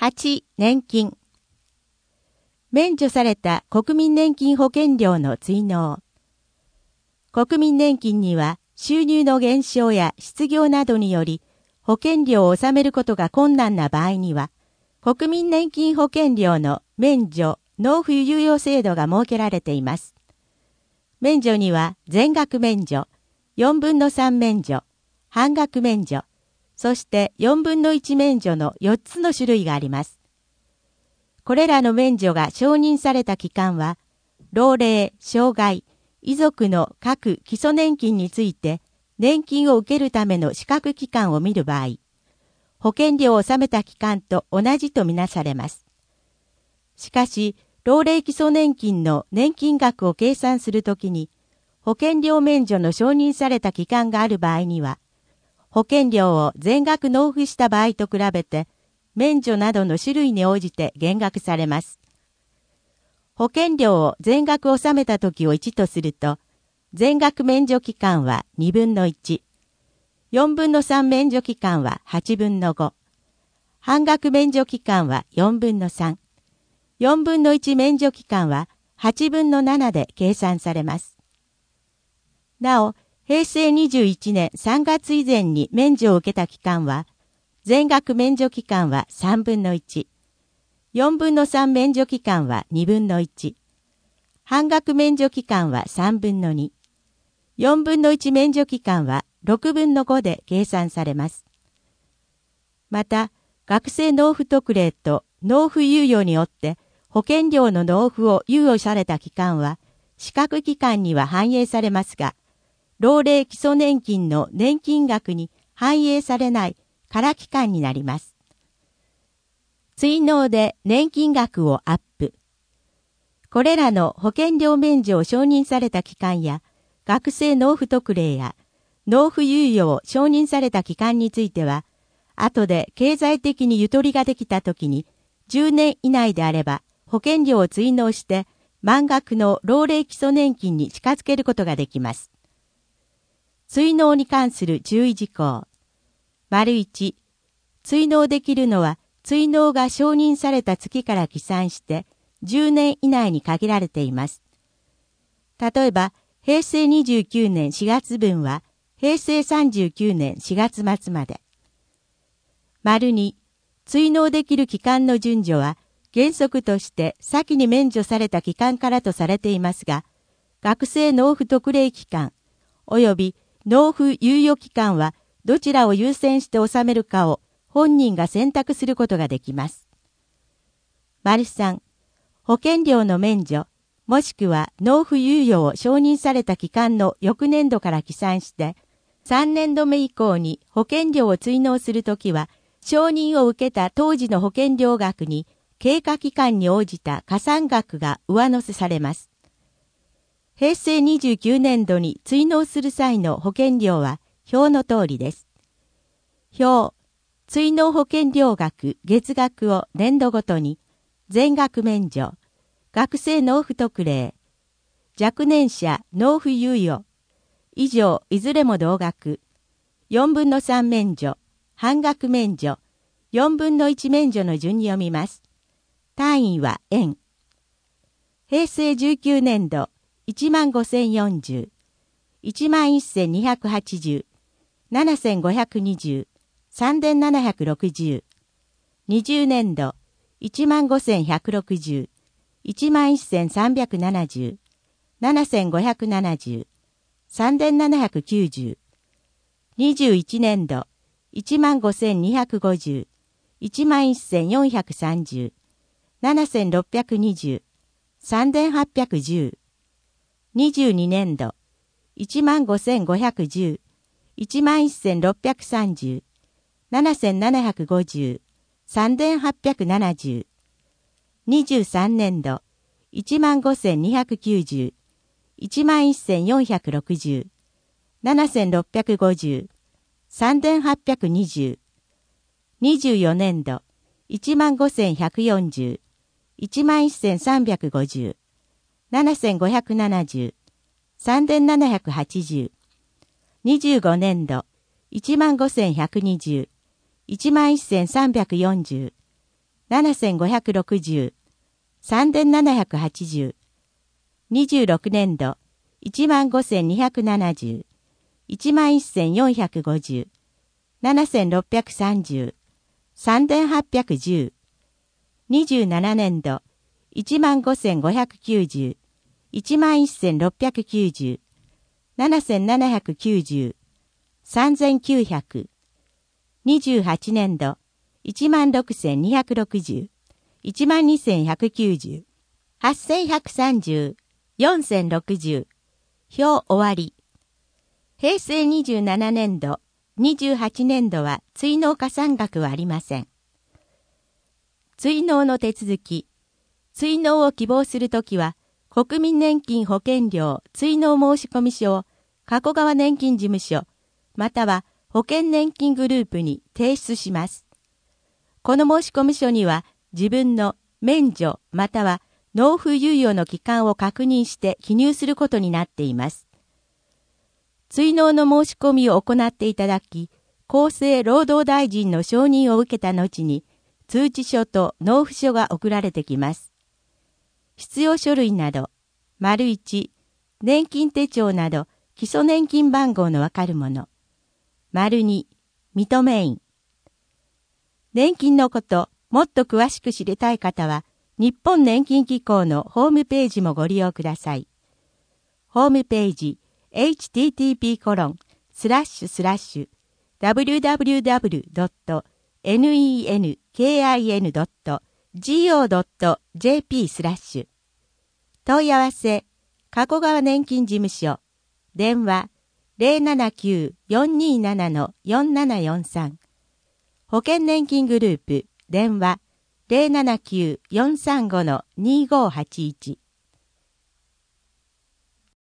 8、年金。免除された国民年金保険料の追納。国民年金には収入の減少や失業などにより保険料を納めることが困難な場合には、国民年金保険料の免除・納付猶予制度が設けられています。免除には全額免除、4分の3免除、半額免除、そして4分の1免除の4つの種類があります。これらの免除が承認された期間は、老齢、障害、遺族の各基礎年金について年金を受けるための資格期間を見る場合、保険料を納めた期間と同じとみなされます。しかし、老齢基礎年金の年金額を計算するときに、保険料免除の承認された期間がある場合には、保険料を全額納付した場合と比べて、免除などの種類に応じて減額されます。保険料を全額納めたときを1とすると、全額免除期間は2分の1、4分の3免除期間は8分の5、半額免除期間は4分の3、4分の1免除期間は8分の7で計算されます。なお、平成21年3月以前に免除を受けた期間は、全額免除期間は3分の1、4分の3免除期間は2分の1、半額免除期間は3分の2、4分の1免除期間は6分の5で計算されます。また、学生納付特例と納付猶予によって保険料の納付を猶予された期間は、資格期間には反映されますが、老齢基礎年金の年金額に反映されない空期間になります。追納で年金額をアップ。これらの保険料免除を承認された期間や、学生納付特例や納付猶予を承認された期間については、後で経済的にゆとりができたときに、10年以内であれば保険料を追納して満額の老齢基礎年金に近づけることができます。追納に関する注意事項。1、追納できるのは、追納が承認された月から起算して10年以内に限られています。例えば、平成29年4月分は、平成39年4月末まで。2、追納できる期間の順序は、原則として先に免除された期間からとされていますが、学生納付特例期間、及び納付猶予期間はどちらを優先して納めるかを本人が選択することができます。3、保険料の免除、もしくは納付猶予を承認された期間の翌年度から起算して、3年度目以降に保険料を追納するときは、承認を受けた当時の保険料額に経過期間に応じた加算額が上乗せされます。平成29年度に追納する際の保険料は表の通りです。表、追納保険料額、月額を年度ごとに、全額免除、学生納付特例、若年者納付猶予、以上いずれも同額、4分の3免除、半額免除、4分の1免除の順に読みます。単位は円。平成19年度、15,040、11,280、7,520、3,760、20年度、15,160、11,370、7,570、3,790、21年度、15,250、11,430、7,620、3,810、22年度、15,510、11,630、7,750、3,870、23年度、15,290、11,460、7,650、3,820、24年度、15,140、11,350、7,570、3,780、25年度、15,120、11,340、 7560、3780、26年度、15270、11450、7630、3810、27年度、15590、11690、7790、3900、28年度、16260、12190、8130、4060、表終わり。平成27年度、28年度は追納加算額はありません。追納の手続き。追納を希望するときは、国民年金保険料追納申込書を加古川年金事務所、または保険年金グループに提出します。この申込書には自分の免除または納付猶予の期間を確認して記入することになっています。追納の申し込みを行っていただき、厚生労働大臣の承認を受けた後に、通知書と納付書が送られてきます。必要書類など、1、年金手帳など基礎年金番号のわかるもの。2、認め印。年金のこと、もっと詳しく知りたい方は、日本年金機構のホームページもご利用ください。ホームページ、http://www.nenkin.go.jp/ 問い合わせ、加古川年金事務所、電話、079-427-4743。保険年金グループ、電話、079-435-2581。